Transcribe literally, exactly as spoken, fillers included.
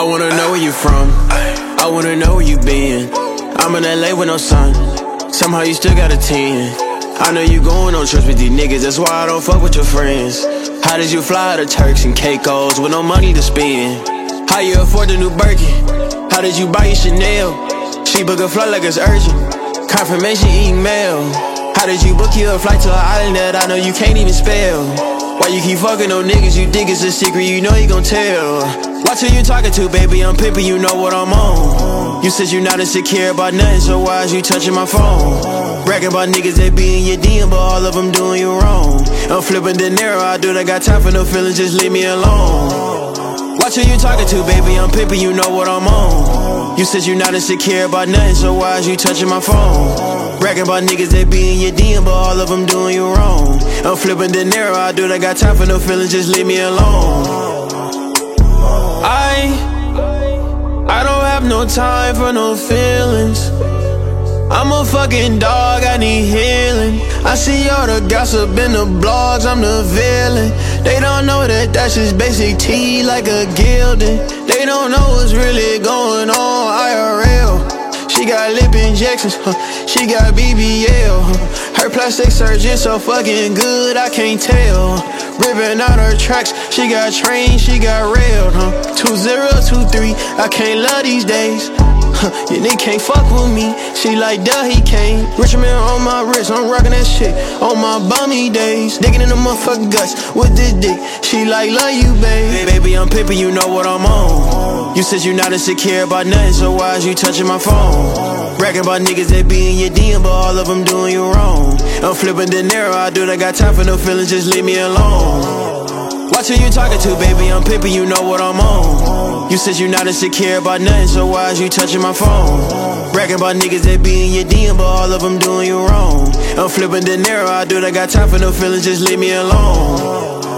I wanna know where you from. I wanna know where you been. I'm in L A with no sun. Somehow you still got a ten. I know you going on trips with these niggas, that's why I don't fuck with your friends. How did you fly to Turks and Caicos with no money to spend? How you afford the new Birkin? How did you buy your Chanel? She book a flight like it's urgent. Confirmation email. How did you book your flight to an island that I know you can't even spell? Why you keep fucking on niggas you think it's a secret, you know you gon' tell. Watch who you talking to, baby, I'm pimpin', you know what I'm on. You said you not insecure about nothing, so why is you touching my phone? Bragging about niggas that be in your D M, but all of them doing you wrong. I'm flipping De Niro, I do not got time for no feelings, just leave me alone. Watch who you talking to, baby, I'm pimpin', you know what I'm on. You said you not insecure about nothing, so why is you touching my phone? Bragging about niggas that be in your D M, but all of them doing you wrong. I'm flipping De Niro, I do not got time for no feelings, just leave me alone. I, I don't have no time for no feelings. I'm a fucking dog, I need healing. I see all the gossip in the blogs, I'm the villain. They don't know that that's just basic tea like a gilding. They don't know what's really going on I R L. She got lip injections, huh? She got B B L, huh? Her plastic surgeon so fucking good, I can't tell. Ripping out her tracks, she got trained, she got railed, huh? Two zero two three, I can't love these days. Huh, your nigga can't fuck with me. She like, duh, he can't. Richard Mille on my wrist, I'm rockin' that shit on my bummy days. Digging in the motherfucking guts with this dick. She like, love you, babe. Baby, I'm pimpin', you know what I'm on. You said you not insecure about nothing, so why is you touching my phone? Bragging about niggas that be in your D M, but all of them doing you wrong. I'm flipping De Niro, I do not got time for no feelings, just leave me alone. Watch who you talking to, baby, I'm pimpin', you know what I'm on. You said you not insecure about nothing, so why is you touching my phone? Bragging about niggas that be in your D M, but all of them doing you wrong. I'm flipping De Niro, I do not got time for no feelings, just leave me alone.